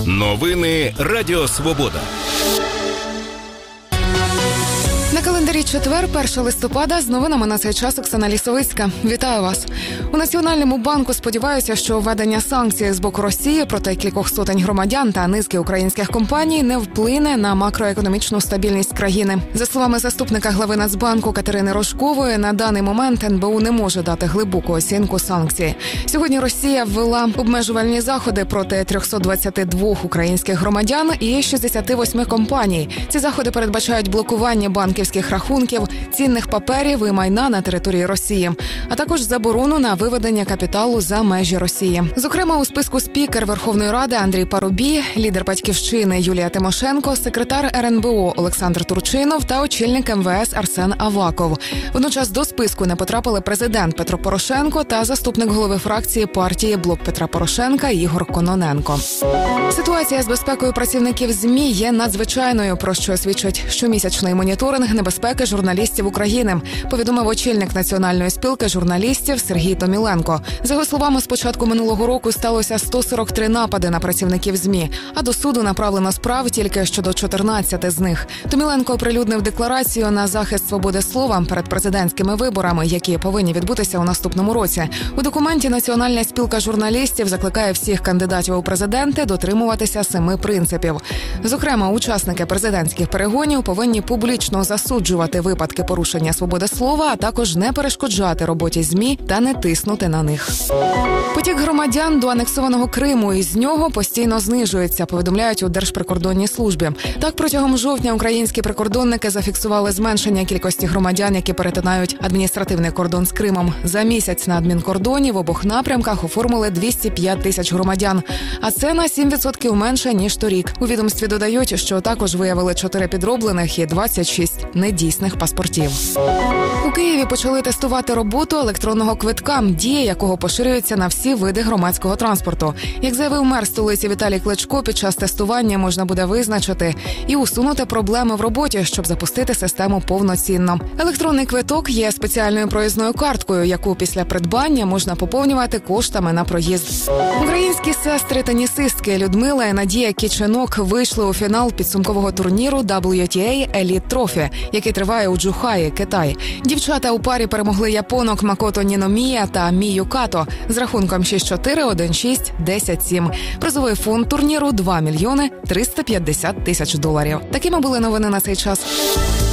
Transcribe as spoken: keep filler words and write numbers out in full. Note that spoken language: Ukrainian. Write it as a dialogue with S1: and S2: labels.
S1: Новини Радіо Свобода.
S2: На календарі четвер, першого листопада, з новинами на цей час Оксана Лісовицька. Вітаю вас. У Національному банку сподіваються, що введення санкцій з боку Росії проти кількох сотень громадян та низки українських компаній не вплине на макроекономічну стабільність країни. За словами заступника глави Нацбанку Катерини Рожкової, на даний момент ен бе у не може дати глибоку оцінку санкцій. Сьогодні Росія ввела обмежувальні заходи проти триста двадцять два українських громадян і шістдесят вісім компаній. Ці заходи передбачають блокування банківських рахунків, цінних паперів і майна на території Росії, а також заборону на виведення капіталу за межі Росії. Зокрема, у списку спікер Верховної Ради Андрій Парубій, лідер «Батьківщини» Юлія Тимошенко, секретар ер ен бе о Олександр Турчинов та очільник ем ве ес Арсен Аваков. Водночас до списку не потрапили президент Петро Порошенко та заступник голови фракції партії «Блок Петра Порошенка» Ігор Кононенко. Ситуація з безпекою працівників ЗМІ є надзвичайною, про що свідчить щомісячний моніторинг небезпеки журналістів України, повідомив очільник Національної спілки журналістів Сергій Томіленко. За його словами, з початку минулого року сталося сто сорок три напади на працівників ЗМІ, а до суду направлено справ тільки щодо чотирнадцяти з них. Томіленко оприлюднив декларацію на захист свободи слова перед президентськими виборами, які повинні відбутися у наступному році. У документі Національна спілка журналістів закликає всіх кандидатів у президенти дотримуватися семи принципів. Зокрема, учасники президентських перегонів повинні публічно засуджувати випадки порушення свободи слова, а також не перешкоджати роботі ЗМІ та не тиснути на них. Потік громадян до анексованого Криму із нього постійно знижується, повідомляють у Держприкордонній службі. Так, протягом жовтня українські прикордонники зафіксували зменшення кількості громадян, які перетинають адміністративний кордон з Кримом. За місяць на адмінкордоні в обох напрямках оформили двісті п'ять тисяч громадян, а це на сім відсотків менше, ніж торік. У відомстві додають, що також виявили чотири підроблених і двадцять шість недійсних паспортів. У Києві почали тестувати роботу електронного квитка, дія якого поширюється на всі види громадського транспорту. Як заявив мер столиці Віталій Кличко, під час тестування можна буде визначити і усунути проблеми в роботі, щоб запустити систему повноцінно. Електронний квиток є спеціальною проїзною карткою, яку після придбання можна поповнювати коштами на проїзд. Українські сестри-тенісистки Людмила і Надія Кіченок вийшли у фінал підсумкового турніру дабл ю ті ей Elite Trophy, який триває у Джухаї, Китай. Дівчата у парі перемогли японок Макото Ніномія та Мію Като з рахунком шість чотири, один шість, десять сім. Призовий фонд турніру – два мільйони триста п'ятдесят тисяч доларів. Такими були новини на цей час.